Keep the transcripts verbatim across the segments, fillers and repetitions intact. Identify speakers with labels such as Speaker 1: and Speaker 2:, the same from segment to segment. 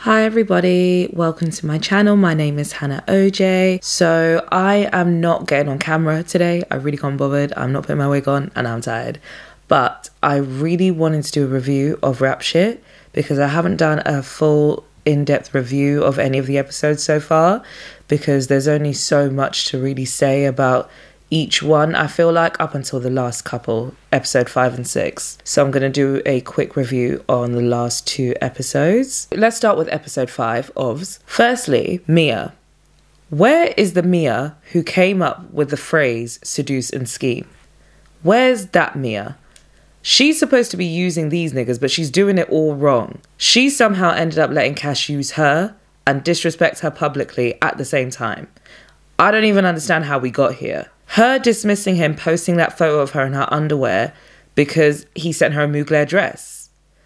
Speaker 1: Hi everybody, welcome to my channel. My name is Hannah O J. So I am not getting on camera today. I really can't be bothered. I'm not putting my wig on and I'm tired. But I really wanted to do a review of Rap Shit because I haven't done a full in-depth review of any of the episodes so far because there's only so much to really say about each one, I feel like, up until the last couple, episode five and six. So I'm going to do a quick review on the last two episodes. Let's start with episode five, Ovs. Firstly, Mia. Where is the Mia who came up with the phrase seduce and scheme? Where's that Mia? She's supposed to be using these niggas, but she's doing it all wrong. She somehow ended up letting Cash use her and disrespect her publicly at the same time. I don't even understand how we got here. Her dismissing him, posting that photo of her in her underwear because he sent her a Mugler dress.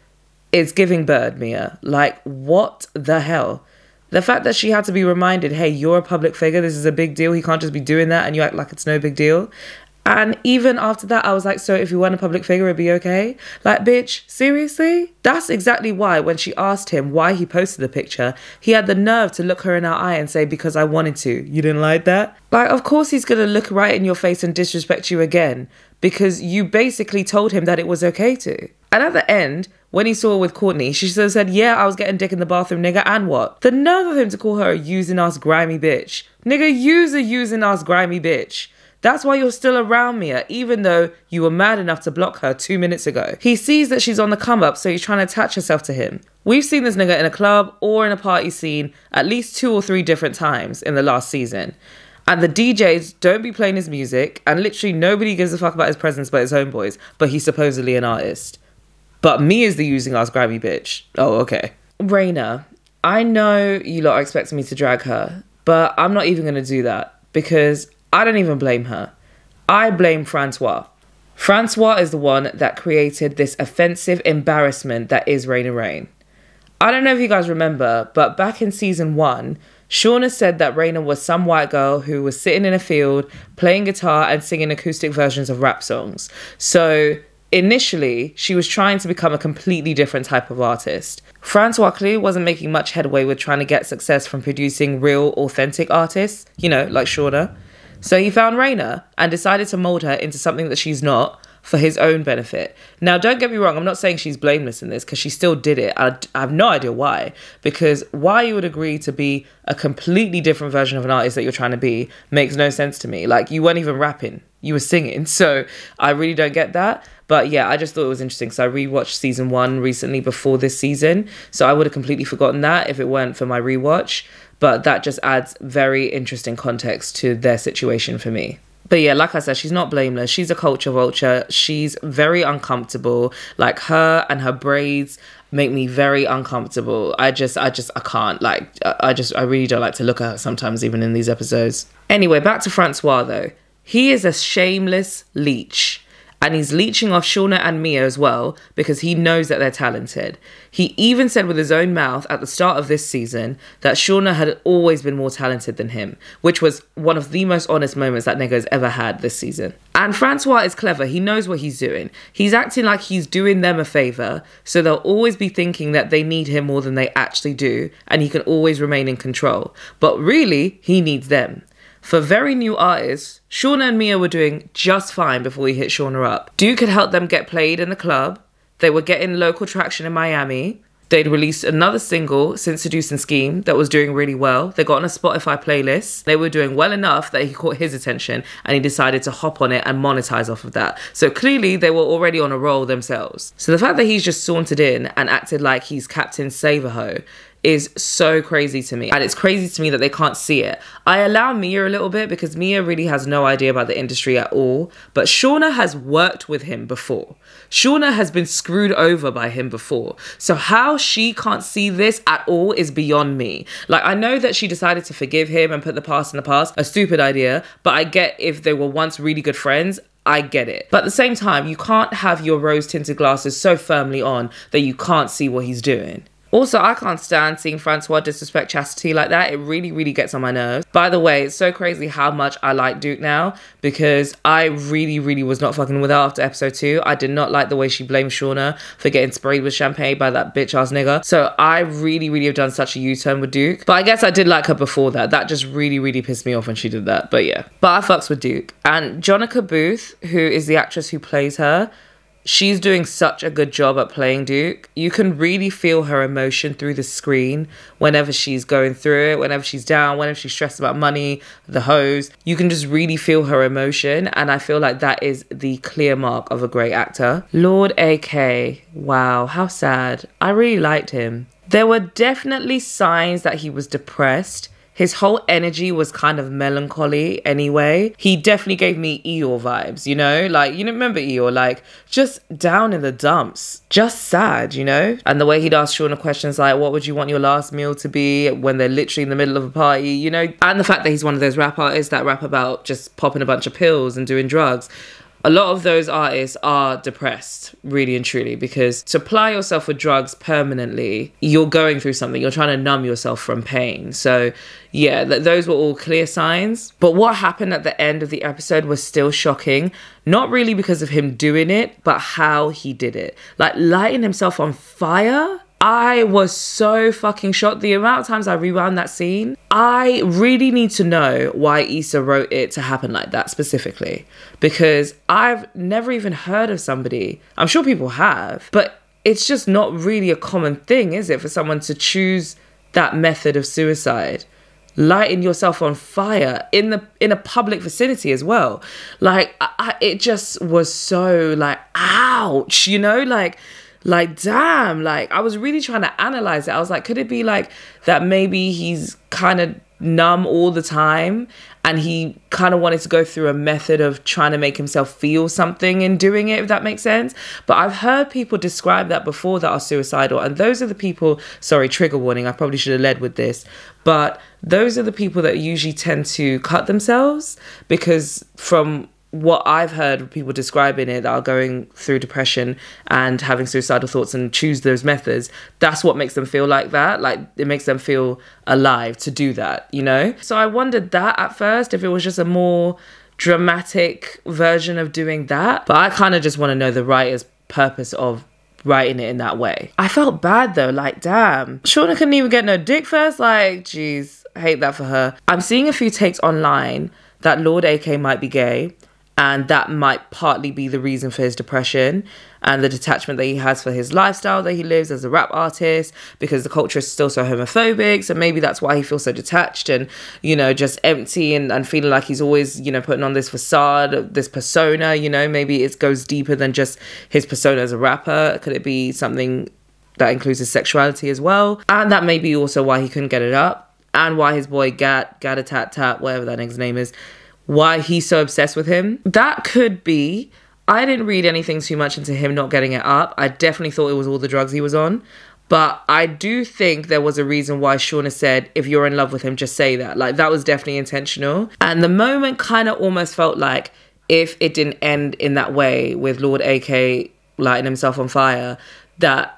Speaker 1: It's giving bird, Mia. Like, what the hell? The fact that she had to be reminded, hey, you're a public figure, this is a big deal, he can't just be doing that, and you act like it's no big deal. And even after that, I was like, so if you weren't a public figure, it'd be okay? Like, bitch, seriously? That's exactly why when she asked him why he posted the picture, he had the nerve to look her in her eye and say, because I wanted to. You didn't like that? Like, of course he's going to look right in your face and disrespect you again because you basically told him that it was okay to. And at the end, when he saw her with Courtney, she sort of said, yeah, I was getting dick in the bathroom, nigga, and what? The nerve of him to call her a using-ass grimy bitch. Nigga, use a using-ass grimy bitch. That's why you're still around Mia, even though you were mad enough to block her two minutes ago. He sees that she's on the come up, so he's trying to attach herself to him. We've seen this nigga in a club or in a party scene at least two or three different times in the last season. And the D Js don't be playing his music, and literally nobody gives a fuck about his presence but his homeboys, but he's supposedly an artist. But Mia's the using ass grimy bitch. Oh, okay. Raina, I know you lot are expecting me to drag her, but I'm not even going to do that because I don't even blame her. I blame Francois. Francois is the one that created this offensive embarrassment that is Raina Rain. I don't know if you guys remember, but back in season one, Shauna said that Raina was some white girl who was sitting in a field, playing guitar and singing acoustic versions of rap songs. So initially, she was trying to become a completely different type of artist. Francois clearly wasn't making much headway with trying to get success from producing real, authentic artists, you know, like Shauna. So he found Raina and decided to mold her into something that she's not for his own benefit. Now, don't get me wrong. I'm not saying she's blameless in this because she still did it. I, I have no idea why. Because why you would agree to be a completely different version of an artist that you're trying to be makes no sense to me. Like, you weren't even rapping. You were singing. So I really don't get that. But yeah, I just thought it was interesting. So I rewatched season one recently before this season. So I would have completely forgotten that if it weren't for my rewatch. But that just adds very interesting context to their situation for me. But yeah, like I said, she's not blameless. She's a culture vulture. She's very uncomfortable. Like, her and her braids make me very uncomfortable. I just, I just, I can't. Like, I just, I really don't like to look at her sometimes, even in these episodes. Anyway, back to Francois though. He is a shameless leech. And he's leeching off Shauna and Mia as well because he knows that they're talented. He even said with his own mouth at the start of this season that Shauna had always been more talented than him, which was one of the most honest moments that nigga has ever had this season. And Francois is clever. He knows what he's doing. He's acting like he's doing them a favor, so they'll always be thinking that they need him more than they actually do, and he can always remain in control. But really, he needs them. For very new artists, Shauna and Mia were doing just fine before he hit Shauna up. Duke had helped them get played in the club. They were getting local traction in Miami. They'd released another single since Seduce and Scheme that was doing really well. They got on a Spotify playlist. They were doing well enough that he caught his attention and he decided to hop on it and monetize off of that. So clearly they were already on a roll themselves. So the fact that he's just sauntered in and acted like he's Captain Save-A-Ho is so crazy to me. And it's crazy to me that they can't see it. I allow Mia a little bit because Mia really has no idea about the industry at all. But Shauna has worked with him before. Shauna has been screwed over by him before. So how she can't see this at all is beyond me. Like, I know that she decided to forgive him and put the past in the past. A stupid idea. But I get if they were once really good friends, I get it. But at the same time, you can't have your rose-tinted glasses so firmly on that you can't see what he's doing. Also, I can't stand seeing Francois disrespect Chastity like that. It really, really gets on my nerves. By the way, it's so crazy how much I like Duke now, because I really, really was not fucking with her after episode two. I did not like the way she blamed Shauna for getting sprayed with champagne by that bitch ass nigga. So I really, really have done such a U-turn with Duke. But I guess I did like her before that. That just really, really pissed me off when she did that. But yeah. But I fucks with Duke. And Jonica Booth, who is the actress who plays her, she's doing such a good job at playing Duke. You can really feel her emotion through the screen whenever she's going through it, whenever she's down, whenever she's stressed about money, the hoes. You can just really feel her emotion, and I feel like that is the clear mark of a great actor. Lord A K, wow, how sad. I really liked him. There were definitely signs that he was depressed. His whole energy was kind of melancholy anyway. He definitely gave me Eeyore vibes, you know? Like, you know, remember Eeyore? Like, just down in the dumps. Just sad, you know? And the way he'd ask Shauna questions like, what would you want your last meal to be, when they're literally in the middle of a party, you know? And the fact that he's one of those rap artists that rap about just popping a bunch of pills and doing drugs. A lot of those artists are depressed, really and truly, because to apply yourself with drugs permanently, you're going through something. You're trying to numb yourself from pain. So yeah, th- those were all clear signs. But what happened at the end of the episode was still shocking. Not really because of him doing it, but how he did it. Like lighting himself on fire. I was so fucking shocked. The amount of times I rewound that scene, I really need to know why Issa wrote it to happen like that specifically, because I've never even heard of somebody, I'm sure people have, but it's just not really a common thing, is it, for someone to choose that method of suicide? Lighting yourself on fire in the in a public vicinity as well. Like, I, it just was so like, ouch, you know, like, Like, damn, like, I was really trying to analyze it. I was like, could it be like that maybe he's kind of numb all the time and he kind of wanted to go through a method of trying to make himself feel something in doing it, if that makes sense? But I've heard people describe that before that are suicidal. And those are the people, sorry, trigger warning, I probably should have led with this. But those are the people that usually tend to cut themselves, because from what I've heard people describing it that are going through depression and having suicidal thoughts and choose those methods, that's what makes them feel like that. Like, it makes them feel alive to do that, you know? So I wondered that at first, if it was just a more dramatic version of doing that. But I kind of just want to know the writer's purpose of writing it in that way. I felt bad though, like, damn. Shauna couldn't even get no dick first. Like, geez, I hate that for her. I'm seeing a few takes online that Lord A K might be gay, and that might partly be the reason for his depression and the detachment that he has for his lifestyle that he lives as a rap artist, because the culture is still so homophobic. So maybe that's why he feels so detached and, you know, just empty and, and feeling like he's always, you know, putting on this facade, this persona, you know, maybe it goes deeper than just his persona as a rapper. Could it be something that includes his sexuality as well? And that may be also why he couldn't get it up, and why his boy Gat, Gatatat Tat, whatever that nigga's name is, why he's so obsessed with him. That could be. I didn't read anything too much into him not getting it up. I definitely thought it was all the drugs he was on. But I do think there was a reason why Shauna said, if you're in love with him, just say that. Like, that was definitely intentional. And the moment kind of almost felt like, if it didn't end in that way with Lord A K lighting himself on fire, that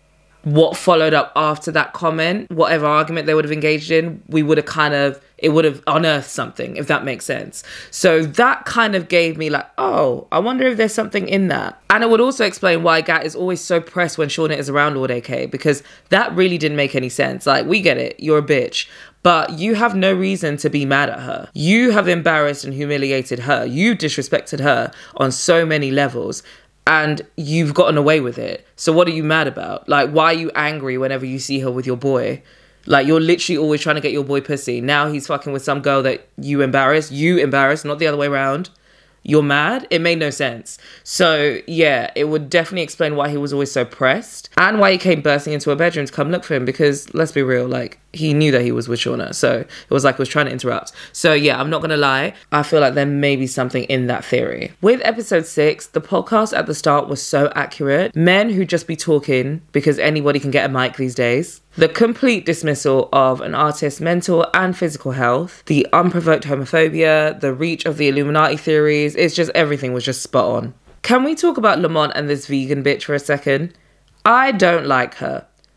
Speaker 1: what followed up after that comment, whatever argument they would have engaged in, we would have kind of, it would have unearthed something, if that makes sense. So that kind of gave me like, oh, I wonder if there's something in that. And it would also explain why Gat is always so pressed when Shauna is around Lord A K, because that really didn't make any sense. Like, we get it, you're a bitch, but you have no reason to be mad at her. You have embarrassed and humiliated her. You disrespected her on so many levels, and you've gotten away with it. So what are you mad about? Like, why are you angry whenever you see her with your boy? Like, you're literally always trying to get your boy pussy. Now he's fucking with some girl that you embarrassed. You embarrassed, not the other way around. You're mad? It made no sense. So yeah, it would definitely explain why he was always so pressed, and why he came bursting into her bedroom to come look for him, because let's be real, like, he knew that he was with Shauna. So it was like he was trying to interrupt. So yeah, I'm not going to lie. I feel like there may be something in that theory. With episode six, the podcast at the start was so accurate. Men who just be talking because anybody can get a mic these days. The complete dismissal of an artist's mental and physical health, the unprovoked homophobia, the reach of the Illuminati theories, it's just, everything was just spot on. Can we talk about Lamont and this vegan bitch for a second? I don't like her.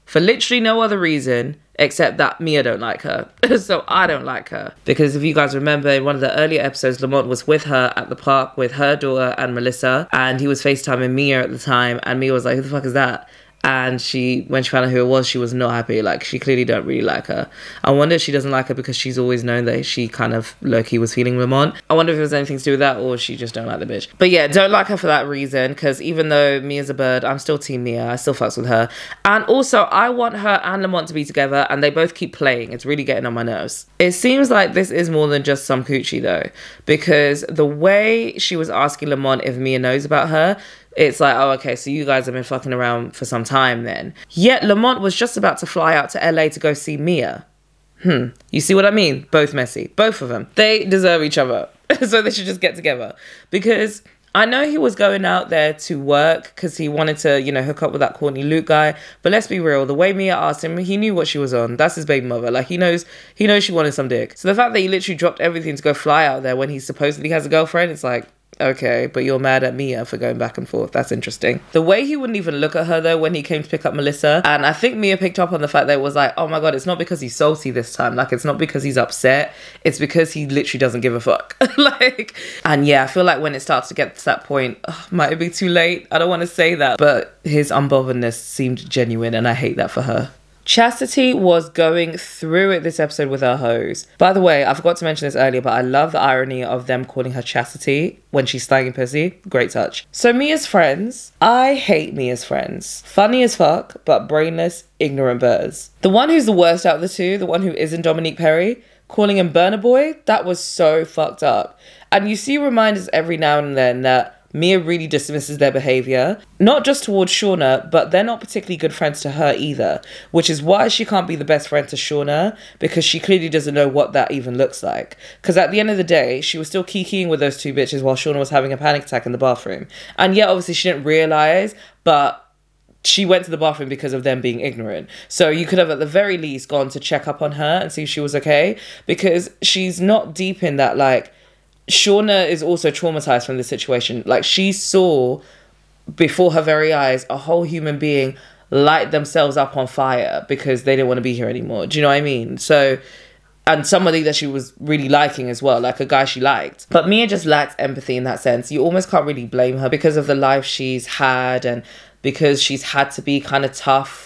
Speaker 1: for literally no other reason except that Mia don't like her. So I don't like her. Because if you guys remember, in one of the earlier episodes, Lamont was with her at the park with her daughter and Melissa, and he was FaceTiming Mia at the time, and Mia was like, who the fuck is that? And she, when she found out who it was, she was not happy. Like, she clearly don't really like her. I wonder if she doesn't like her because she's always known that she kind of low-key was feeling Lamont. I wonder if it was anything to do with that, or she just don't like the bitch. But yeah, don't like her for that reason, because even though Mia's a bird, I'm still team Mia. I still fucks with her. And also, I want her and Lamont to be together, and they both keep playing. It's really getting on my nerves. It seems like this is more than just some coochie, though, because the way she was asking Lamont if Mia knows about her, it's like, oh, okay, so you guys have been fucking around for some time then. Yet Lamont was just about to fly out to L A to go see Mia. Hmm. You see what I mean? Both messy. Both of them. They deserve each other. So they should just get together. Because I know he was going out there to work because he wanted to, you know, hook up with that Courtney Luke guy. But let's be real. The way Mia asked him, he knew what she was on. That's his baby mother. Like, he knows, he knows she wanted some dick. So the fact that he literally dropped everything to go fly out there when he supposedly has a girlfriend, it's like, okay, but you're mad at Mia for going back and forth. That's interesting. The way he wouldn't even look at her, though, when he came to pick up Melissa. And I think Mia picked up on the fact that it was like, oh my God, it's not because he's salty this time. Like, it's not because he's upset. It's because he literally doesn't give a fuck. Like, and yeah, I feel like when it starts to get to that point, oh, might it be too late? I don't want to say that. But his unbotheredness seemed genuine, and I hate that for her. Chastity was going through it this episode with her hose. By the way, I forgot to mention this earlier, but I love the irony of them calling her Chastity when she's slanging pussy. Great touch. So Mia's friends. I hate Mia's friends. Funny as fuck, but brainless, ignorant birds. The one who's the worst out of the two, the one who isn't Dominique Perry, calling him Burna Boy, that was so fucked up. And you see reminders every now and then that Mia really dismisses their behaviour, not just towards Shauna, but they're not particularly good friends to her either, which is why she can't be the best friend to Shauna, because she clearly doesn't know what that even looks like. Because at the end of the day, she was still kikiing with those two bitches while Shauna was having a panic attack in the bathroom. And yeah, obviously she didn't realise, but she went to the bathroom because of them being ignorant. So you could have at the very least gone to check up on her and see if she was okay, because she's not deep in that, like, Shauna is also traumatized from this situation. Like, she saw before her very eyes a whole human being light themselves up on fire because they didn't want to be here anymore. Do you know what I mean? So, and somebody that she was really liking as well, like a guy she liked. But Mia just lacks empathy in that sense. You almost can't really blame her because of the life she's had and because she's had to be kind of tough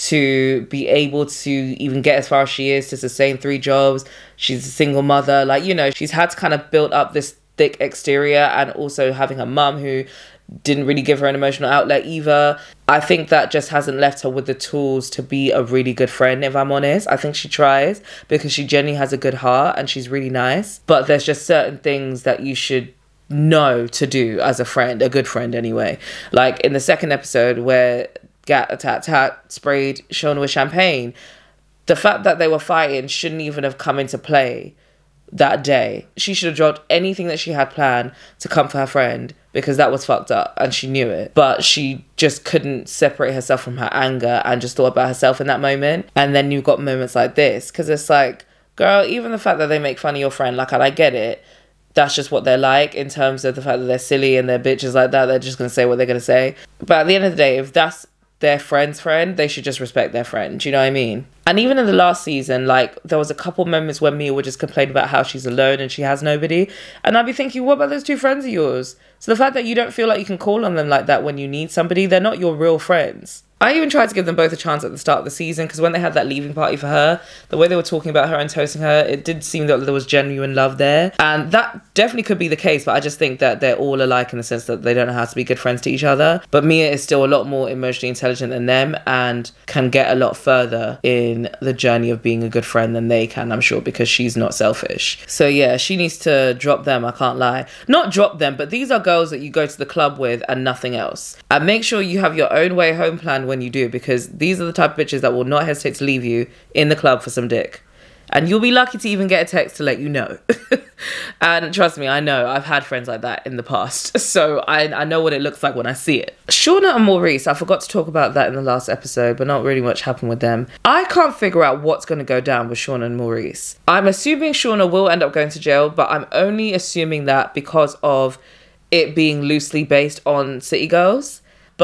Speaker 1: to be able to even get as far as she is, to sustain three jobs. She's a single mother. Like, you know, she's had to kind of build up this thick exterior, and also having a mum who didn't really give her an emotional outlet either. I think that just hasn't left her with the tools to be a really good friend, if I'm honest. I think she tries because she genuinely has a good heart and she's really nice. But there's just certain things that you should know to do as a friend, a good friend anyway. Like in the second episode where Gat Tat Tat sprayed Shauna with champagne, the fact that they were fighting shouldn't even have come into play that day. She should have dropped anything that she had planned to come for her friend, because that was fucked up and she knew it. But she just couldn't separate herself from her anger and just thought about herself in that moment. And then you've got moments like this, because it's like, girl, even the fact that they make fun of your friend, like, and I get it, that's just what they're like in terms of the fact that they're silly and they're bitches like that. They're just going to say what they're going to say. But at the end of the day, if that's their friend's friend, they should just respect their friend. Do you know what I mean? And even in the last season, like, there was a couple moments where Mia would just complain about how she's alone and she has nobody. And I'd be thinking, what about those two friends of yours? So the fact that you don't feel like you can call on them like that when you need somebody, they're not your real friends. I even tried to give them both a chance at the start of the season, because when they had that leaving party for her, the way they were talking about her and toasting her, it did seem that there was genuine love there. And that definitely could be the case, but I just think that they're all alike in the sense that they don't know how to be good friends to each other. But Mia is still a lot more emotionally intelligent than them and can get a lot further in the journey of being a good friend than they can, I'm sure, because she's not selfish. So yeah, she needs to drop them, I can't lie. Not drop them, but these are girls that you go to the club with and nothing else. And make sure you have your own way home plan when you do, because these are the type of bitches that will not hesitate to leave you in the club for some dick. And you'll be lucky to even get a text to let you know. And trust me, I know. I've had friends like that in the past. So I, I know what it looks like when I see it. Shauna and Maurice, I forgot to talk about that in the last episode, but not really much happened with them. I can't figure out what's going to go down with Shauna and Maurice. I'm assuming Shauna will end up going to jail, but I'm only assuming that because of it being loosely based on City Girls. But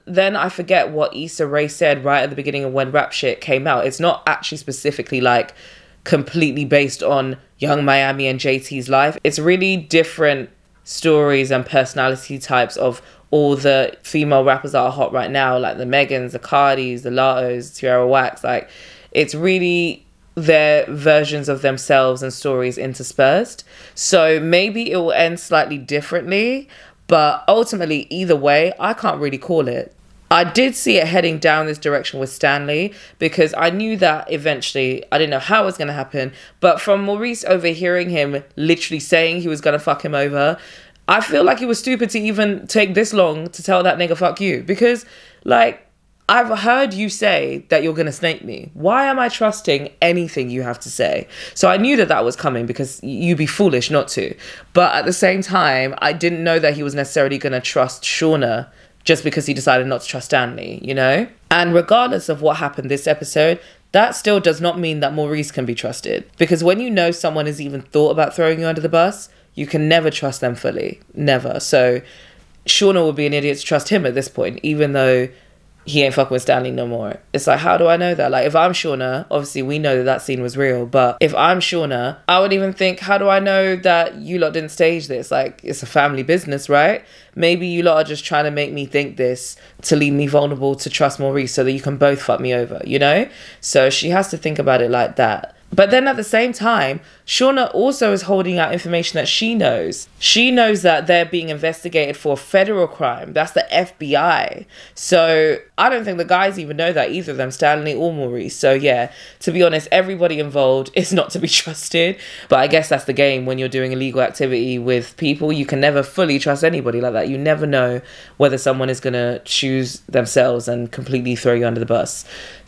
Speaker 1: then I forget what Issa Rae said right at the beginning of when Rap Shit came out. It's not actually specifically like completely based on Young Miami and J T's life. It's really different stories and personality types of all the female rappers that are hot right now, like the Megans, the Cardis, the Lattos, Tierra Whacks. Like, it's really their versions of themselves and stories interspersed. So maybe it will end slightly differently, but ultimately, either way, I can't really call it. I did see it heading down this direction with Stanley because I knew that eventually, I didn't know how it was going to happen, but from Maurice overhearing him literally saying he was going to fuck him over, I feel like it was stupid to even take this long to tell that nigga fuck you, because like, I've heard you say that you're going to snake me. Why am I trusting anything you have to say? So I knew that that was coming because you'd be foolish not to. But at the same time, I didn't know that he was necessarily going to trust Shauna just because he decided not to trust Stanley, you know? And regardless of what happened this episode, that still does not mean that Maurice can be trusted. Because when you know someone has even thought about throwing you under the bus, you can never trust them fully. Never. So Shauna would be an idiot to trust him at this point, even though he ain't fucking with Stanley no more. It's like, how do I know that? Like, if I'm Shauna, obviously we know that that scene was real, but if I'm Shauna, I would even think, how do I know that you lot didn't stage this? Like, it's a family business, right? Maybe you lot are just trying to make me think this to leave me vulnerable to trust Maurice so that you can both fuck me over, you know? So she has to think about it like that. But then at the same time, Shauna also is holding out information that she knows. She knows that they're being investigated for a federal crime. That's the F B I. So I don't think the guys even know that, either of them, Stanley or Maurice. So yeah, to be honest, everybody involved is not to be trusted. But I guess that's the game when you're doing illegal activity with people. You can never fully trust anybody like that. You never know whether someone is going to choose themselves and completely throw you under the bus.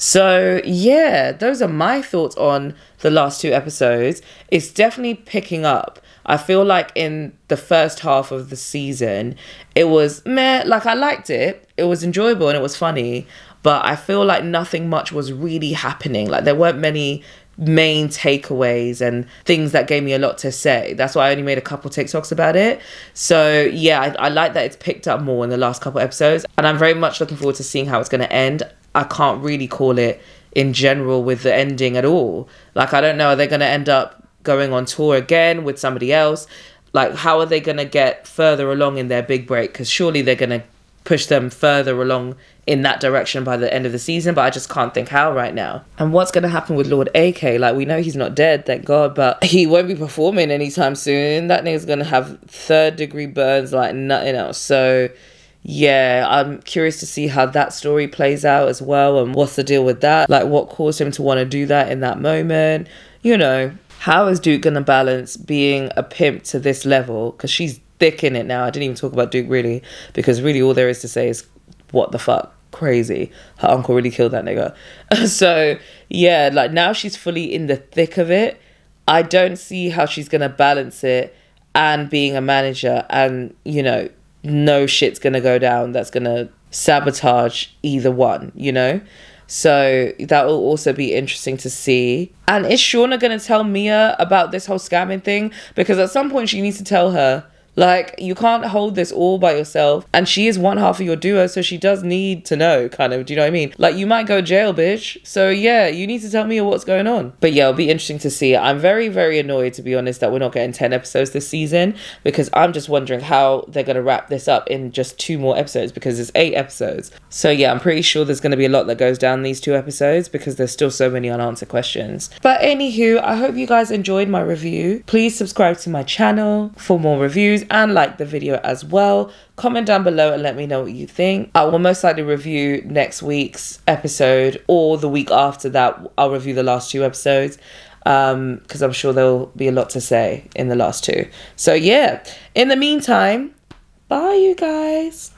Speaker 1: So yeah, those are my thoughts on the last two episodes. It's definitely picking up. I feel like in the first half of the season, it was meh, like I liked it. It was enjoyable and it was funny, but I feel like nothing much was really happening. Like there weren't many main takeaways and things that gave me a lot to say. That's why I only made a couple TikToks about it. So yeah, I, I like that it's picked up more in the last couple episodes, and I'm very much looking forward to seeing how it's going to end. I can't really call it in general with the ending at all. Like, I don't know, are they going to end up going on tour again with somebody else? Like, how are they going to get further along in their big break? Because surely they're going to push them further along in that direction by the end of the season, but I just can't think how right now. And what's going to happen with Lord A K? Like, we know he's not dead, thank God, but he won't be performing anytime soon. That nigga's going to have third degree burns like nothing else. So yeah, I'm curious to see how that story plays out as well, and what's the deal with that? Like, what caused him to want to do that in that moment? You know, how is Duke going to balance being a pimp to this level? Because she's thick in it now. I didn't even talk about Duke really, because really all there is to say is, what the fuck? Crazy. Her uncle really killed that nigga. So yeah, like now she's fully in the thick of it. I don't see how she's going to balance it and being a manager, and, you know, no shit's gonna go down that's gonna sabotage either one, you know? So that will also be interesting to see. And is Shauna gonna tell Mia about this whole scamming thing? Because at some point she needs to tell her. Like, you can't hold this all by yourself. And she is one half of your duo, so she does need to know, kind of. Do you know what I mean? Like, you might go jail, bitch. So, yeah, you need to tell me what's going on. But, yeah, it'll be interesting to see. I'm very, very annoyed, to be honest, that we're not getting ten episodes this season. Because I'm just wondering how they're going to wrap this up in just two more episodes. Because there's eight episodes. So, yeah, I'm pretty sure there's going to be a lot that goes down these two episodes. Because there's still so many unanswered questions. But, anywho, I hope you guys enjoyed my review. Please subscribe to my channel for more reviews, and like the video as well. Comment down below and let me know what you think. I will most likely review next week's episode, or the week after that I'll review the last two episodes, um because I'm sure there'll be a lot to say in the last two. So yeah, in the meantime, bye you guys.